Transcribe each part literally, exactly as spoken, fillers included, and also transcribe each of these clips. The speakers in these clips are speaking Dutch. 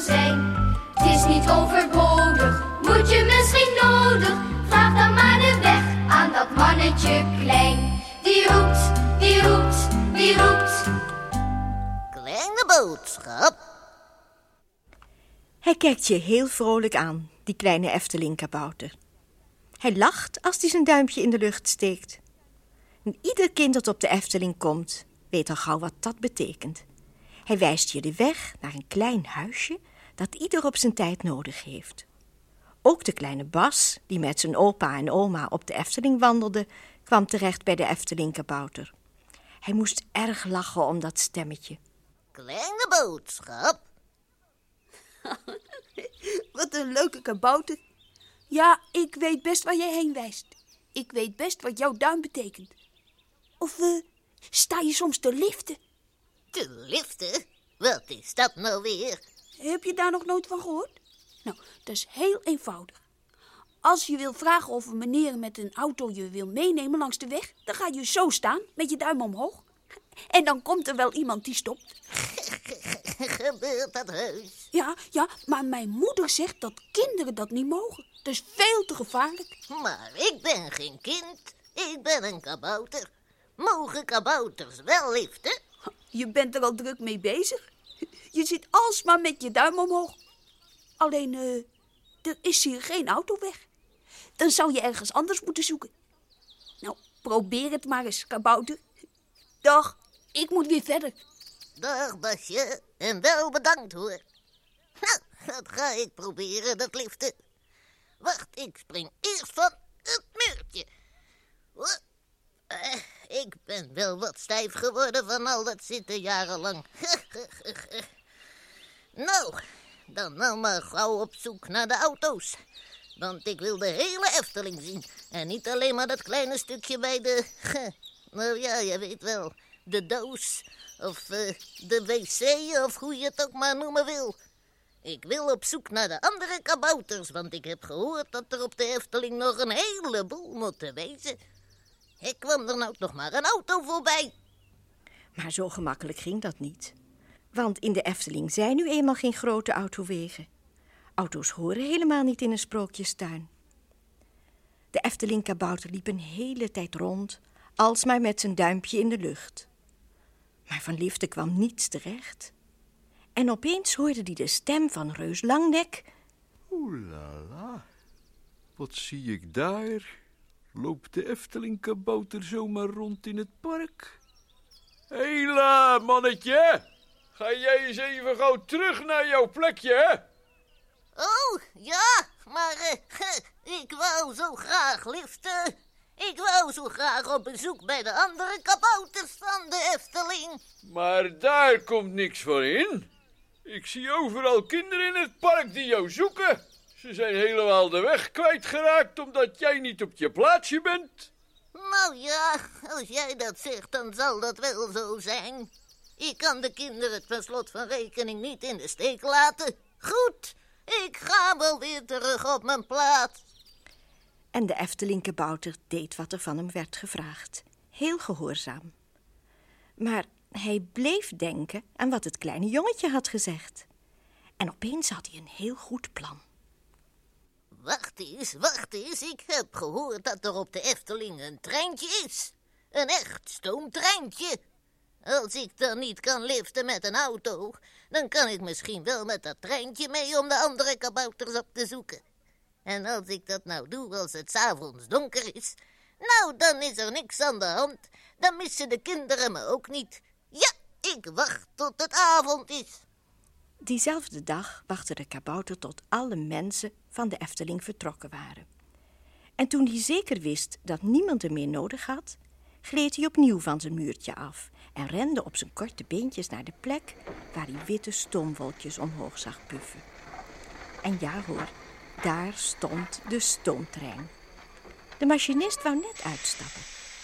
zijn. Het is niet overbodig, moet je misschien nodig. Vraag dan maar de weg aan dat mannetje klein. Die roept, die roept, die roept. Kleine boodschap. Hij kijkt je heel vrolijk aan, die kleine Efteling-kabouter. Hij lacht als hij zijn duimpje in de lucht steekt. En ieder kind dat op de Efteling komt, weet al gauw wat dat betekent. Hij wijst je de weg naar een klein huisje dat ieder op zijn tijd nodig heeft. Ook de kleine Bas, die met zijn opa en oma op de Efteling wandelde, kwam terecht bij de Efteling-kabouter. Hij moest erg lachen om dat stemmetje. Kleine boodschap. Wat een leuke kabouter. Ja, ik weet best waar jij heen wijst. Ik weet best wat jouw duim betekent. Of uh, sta je soms te liften? Te liften? Wat is dat nou weer? Heb je daar nog nooit van gehoord? Nou, dat is heel eenvoudig. Als je wil vragen of een meneer met een auto je wil meenemen langs de weg, dan ga je zo staan met je duim omhoog. En dan komt er wel iemand die stopt. Gebeurt dat heus? Ja, ja, maar mijn moeder zegt dat kinderen dat niet mogen. Dat is veel te gevaarlijk. Maar ik ben geen kind. Ik ben een kabouter. Mogen kabouters wel liften? Je bent er al druk mee bezig. Je zit alsmaar met je duim omhoog. Alleen, uh, er is hier geen autoweg. Dan zou je ergens anders moeten zoeken. Nou, probeer het maar eens, kabouter. Dag, ik moet weer verder. Dag, Basje. En wel bedankt, hoor. Nou, dat ga ik proberen, dat liften. Wacht, ik spring eerst van het muurtje. Uh, ik ben wel wat stijf geworden van al dat zitten jarenlang. Nou, dan nou maar gauw op zoek naar de auto's. Want ik wil de hele Efteling zien. En niet alleen maar dat kleine stukje bij de... Nou ja, je weet wel. De doos. Of uh, de wc, of hoe je het ook maar noemen wil. Ik wil op zoek naar de andere kabouters. Want ik heb gehoord dat er op de Efteling nog een heleboel moeten wezen. Ik kwam er nou nog maar een auto voorbij. Maar zo gemakkelijk ging dat niet. Want in de Efteling zijn nu eenmaal geen grote autowegen. Auto's horen helemaal niet in een sprookjestuin. De Efteling-kabouter liep een hele tijd rond, alsmaar met zijn duimpje in de lucht. Maar van liften kwam niets terecht. En opeens hoorde hij de stem van Reus Langnek. Oelala, wat zie ik daar? Loopt de Efteling-kabouter zomaar rond in het park? Hela, mannetje! Ga jij eens even gauw terug naar jouw plekje, hè? Oh, ja, maar uh, ik wou zo graag liften. Ik wou zo graag op bezoek bij de andere kabouters van de Efteling. Maar daar komt niks van in. Ik zie overal kinderen in het park die jou zoeken. Ze zijn helemaal de weg kwijtgeraakt omdat jij niet op je plaatsje bent. Nou ja, als jij dat zegt, dan zal dat wel zo zijn. Ik kan de kinderen per slot van rekening niet in de steek laten. Goed, ik ga wel weer terug op mijn plaats. En de Efteling-kabouter deed wat er van hem werd gevraagd. Heel gehoorzaam. Maar hij bleef denken aan wat het kleine jongetje had gezegd. En opeens had hij een heel goed plan. Wacht eens, wacht eens. Ik heb gehoord dat er op de Efteling een treintje is. Een echt stoomtreintje. Als ik dan niet kan liften met een auto, dan kan ik misschien wel met dat treintje mee om de andere kabouters op te zoeken. En als ik dat nou doe als het 's avonds donker is, nou, dan is er niks aan de hand. Dan missen de kinderen me ook niet. Ja, ik wacht tot het avond is. Diezelfde dag wachtte de kabouter tot alle mensen van de Efteling vertrokken waren. En toen hij zeker wist dat niemand er meer nodig had, gleed hij opnieuw van zijn muurtje af en rende op zijn korte beentjes naar de plek waar hij witte stoomwolkjes omhoog zag puffen. En ja hoor, daar stond de stoomtrein. De machinist wou net uitstappen.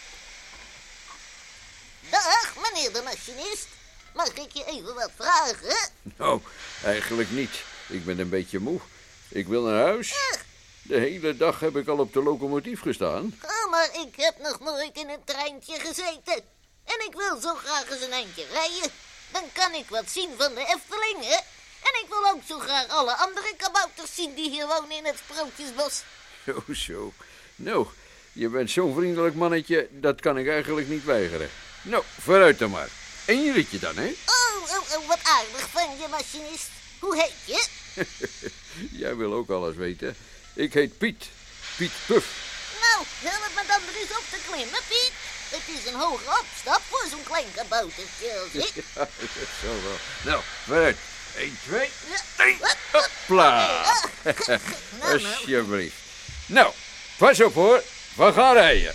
Dag, meneer de machinist. Mag ik je even wat vragen? Nou, eigenlijk niet. Ik ben een beetje moe. Ik wil naar huis. De hele dag heb ik al op de locomotief gestaan. Oh, maar ik heb nog nooit in een treintje gezeten. En ik wil zo graag eens een eindje rijden. Dan kan ik wat zien van de Efteling, hè? En ik wil ook zo graag alle andere kabouters zien die hier wonen in het Sprookjesbos. Zo, zo. Nou, je bent zo'n vriendelijk mannetje, dat kan ik eigenlijk niet weigeren. Nou, vooruit dan maar. Eén ritje dan, hè? Oh, oh, oh, wat aardig van je, machinist. Hoe heet je? Jij wil ook alles weten. Ik heet Piet. Piet Puf. Nou, help me dan er eens op te klimmen, Piet. Het is een hoge opstap voor zo'n klein kaboutertje als ik. Ja, dat zal wel. Nou, vooruit. Eén, twee, Ja. drie. Hop, Hopla. Nou, nou. Alsjeblieft. Nou, pas op hoor. We gaan rijden.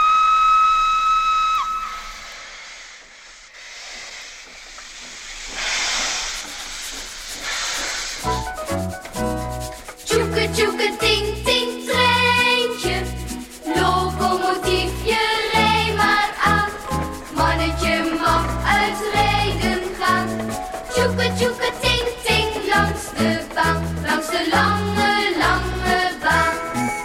Tjoeke, tjoeke, ting, ting, treintje. Locomotiefje, rij maar aan. Mannetje mag uitrijden gaan. Tjoeke, tjoeke, ting, ting, langs de baan. Langs de lange, lange baan.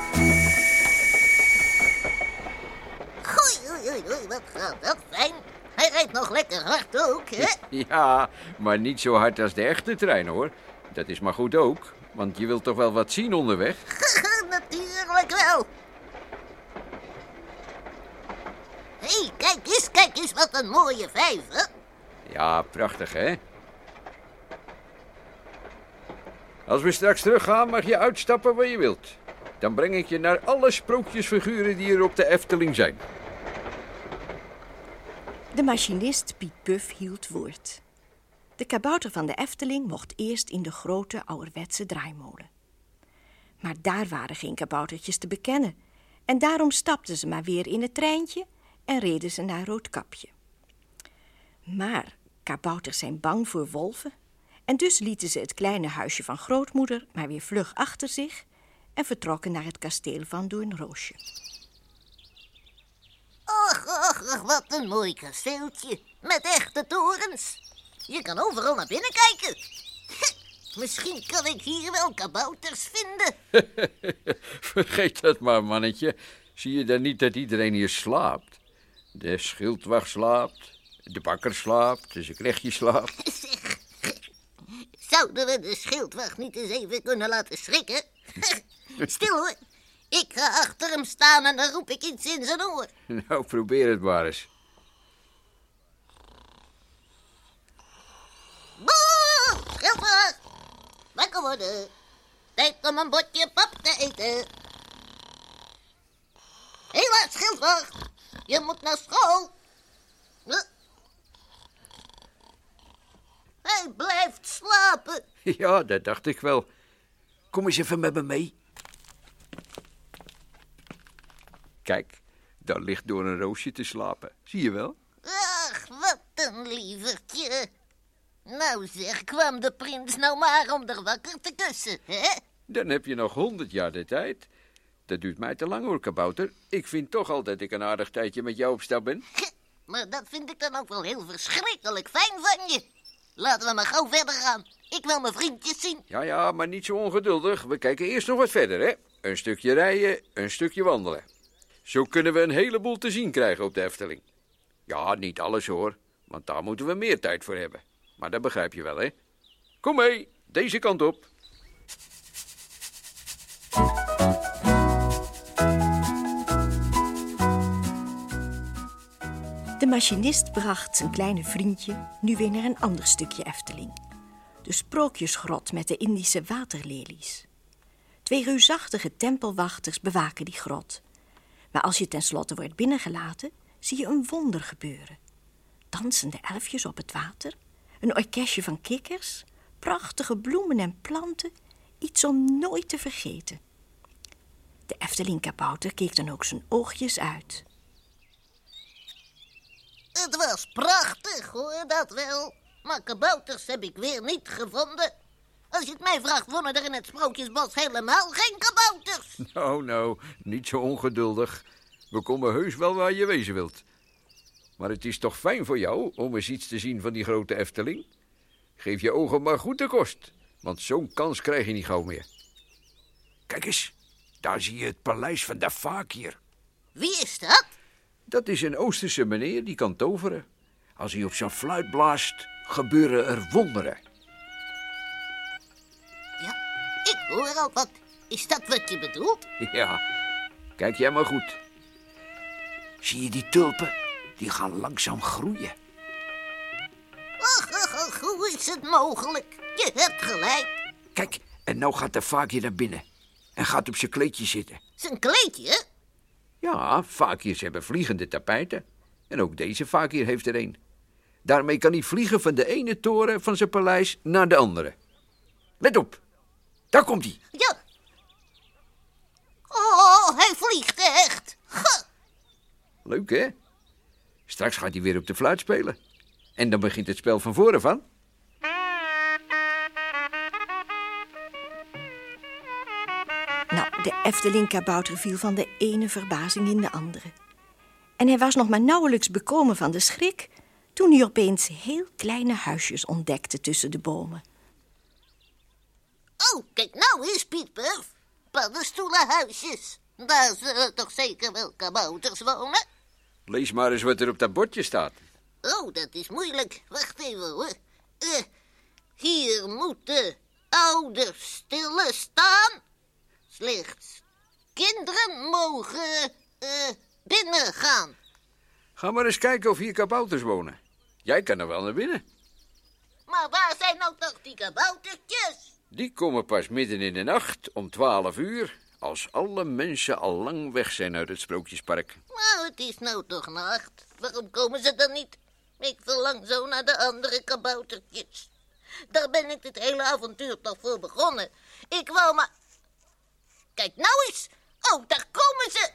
Goei, oei, oei, oei, wat gaat dat fijn. Hij rijdt nog lekker hard ook, hè? Ja, maar niet zo hard als de echte trein hoor. Dat is maar goed ook, want je wilt toch wel wat zien onderweg? Natuurlijk wel. Hé, hey, kijk eens, kijk eens, wat een mooie vijver. Ja, prachtig hè? Als we straks teruggaan mag je uitstappen waar je wilt. Dan breng ik je naar alle sprookjesfiguren die er op de Efteling zijn. De machinist Piet Puf hield woord. De kabouter van de Efteling mocht eerst in de grote ouderwetse draaimolen. Maar daar waren geen kaboutertjes te bekennen. En daarom stapten ze maar weer in het treintje en reden ze naar Roodkapje. Maar kabouters zijn bang voor wolven. En dus lieten ze het kleine huisje van grootmoeder maar weer vlug achter zich en vertrokken naar het kasteel van Doornroosje. Och, och, och, wat een mooi kasteeltje. Met echte torens. Je kan overal naar binnen kijken. Misschien kan ik hier wel kabouters vinden. Vergeet dat maar, mannetje. Zie je dan niet dat iedereen hier slaapt? De schildwacht slaapt, de bakker slaapt, de knechtje slaapt. Zeg, zouden we de schildwacht niet eens even kunnen laten schrikken? Stil hoor. Ik ga achter hem staan en dan roep ik iets in zijn oor. Nou, probeer het maar eens. Boe, schildwacht. Wakker worden. Tijd om een bordje pap te eten. Helaas, schildwacht. Je moet naar school. Huh? Hij blijft slapen. Ja, dat dacht ik wel. Kom eens even met me mee. Kijk, daar ligt door een roosje te slapen. Zie je wel? Ach, wat een lievertje. Nou zeg, kwam de prins nou maar om er wakker te kussen, hè? Dan heb je nog honderd jaar de tijd. Dat duurt mij te lang hoor, kabouter. Ik vind toch al dat ik een aardig tijdje met jou op stap ben. Maar dat vind ik dan ook wel heel verschrikkelijk fijn van je. Laten we maar gauw verder gaan. Ik wil mijn vriendjes zien. Ja, ja, maar niet zo ongeduldig. We kijken eerst nog wat verder, hè. Een stukje rijden, een stukje wandelen. Zo kunnen we een heleboel te zien krijgen op de Efteling. Ja, niet alles hoor, want daar moeten we meer tijd voor hebben. Maar dat begrijp je wel, hè. Kom mee, deze kant op. De machinist bracht zijn kleine vriendje nu weer naar een ander stukje Efteling. De sprookjesgrot met de Indische waterlelies. Twee reusachtige tempelwachters bewaken die grot. Maar als je tenslotte wordt binnengelaten, zie je een wonder gebeuren. Dansende elfjes op het water, een orkestje van kikkers, prachtige bloemen en planten, iets om nooit te vergeten. De Efteling-kabouter keek dan ook zijn oogjes uit. Het was prachtig, hoor, dat wel. Maar kabouters heb ik weer niet gevonden. Als je het mij vraagt, wonen er in het Sprookjesbos helemaal geen kabouters. Nou, nou, niet zo ongeduldig. We komen heus wel waar je wezen wilt. Maar het is toch fijn voor jou om eens iets te zien van die grote Efteling? Geef je ogen maar goed de kost, want zo'n kans krijg je niet gauw meer. Kijk eens, daar zie je het paleis van de Fakir. Wie is dat? Dat is een Oosterse meneer die kan toveren. Als hij op zijn fluit blaast, gebeuren er wonderen. hoor al wat. Is dat wat je bedoelt? Ja, kijk jij maar goed. Zie je die tulpen? Die gaan langzaam groeien. Ach, ach, ach, hoe is het mogelijk? Je hebt gelijk. Kijk, en nou gaat de Fakir naar binnen. En gaat op zijn kleedje zitten. Zijn kleedje? Ja, Fakirs hebben vliegende tapijten. En ook deze Fakir heeft er een. Daarmee kan hij vliegen van de ene toren van zijn paleis naar de andere. Let op, daar komt hij. Ja. Oh, hij vliegt echt. Huh. Leuk, hè? Straks gaat hij weer op de fluit spelen. En dan begint het spel van voren van. Nou, de Efteling-kabouter viel van de ene verbazing in de andere. En hij was nog maar nauwelijks bekomen van de schrik toen hij opeens heel kleine huisjes ontdekte tussen de bomen. Oh, kijk nou eens, Piet Puf. Paddenstoelenhuisjes. Daar zullen toch zeker wel kabouters wonen? Lees maar eens wat er op dat bordje staat. Oh, dat is moeilijk. Wacht even hoor. Uh, hier moeten ouders stillen staan. Slechts kinderen mogen uh, binnengaan. Ga maar eens kijken of hier kabouters wonen. Jij kan er wel naar binnen. Maar waar zijn nou toch die kaboutertjes? Die komen pas midden in de nacht om twaalf uur... als alle mensen al lang weg zijn uit het Sprookjespark. Nou, het is nou toch nacht. Waarom komen ze dan niet? Ik verlang zo naar de andere kaboutertjes. Daar ben ik dit hele avontuur toch voor begonnen. Ik wou maar... Kijk nou eens. Oh, daar komen ze.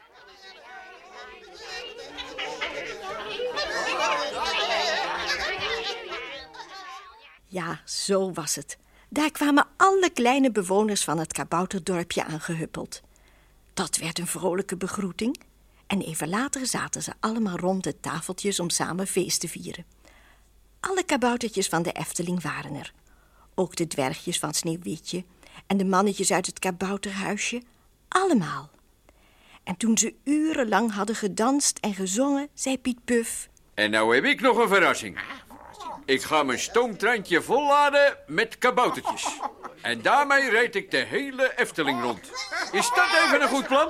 Ja, zo was het. Daar kwamen alle kleine bewoners van het kabouterdorpje aangehuppeld. Dat werd een vrolijke begroeting. En even later zaten ze allemaal rond de tafeltjes om samen feest te vieren. Alle kaboutertjes van de Efteling waren er. Ook de dwergjes van Sneeuwwitje en de mannetjes uit het kabouterhuisje. Allemaal. En toen ze urenlang hadden gedanst en gezongen, zei Piet Puf... En nou heb ik nog een verrassing. Ik ga mijn stoomtreintje volladen met kaboutertjes. En daarmee rijd ik de hele Efteling rond. Is dat even een goed plan?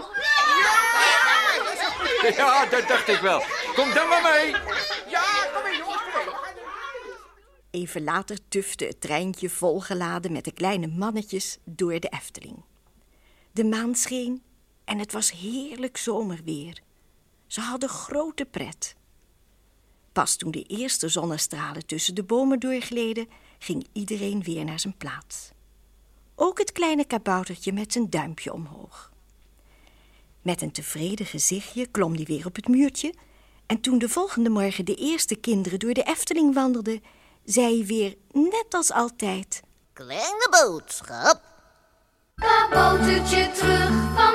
Ja, dat dacht ik wel. Kom dan maar mee. Ja, kom in, jongens. Even later tufte het treintje volgeladen met de kleine mannetjes door de Efteling. De maan scheen en het was heerlijk zomerweer. Ze hadden grote pret. Pas toen de eerste zonnestralen tussen de bomen doorgleden, ging iedereen weer naar zijn plaats. Ook het kleine kaboutertje met zijn duimpje omhoog. Met een tevreden gezichtje klom hij weer op het muurtje en toen de volgende morgen de eerste kinderen door de Efteling wandelden, zei hij weer net als altijd... Kleine boodschap. Kaboutertje terug van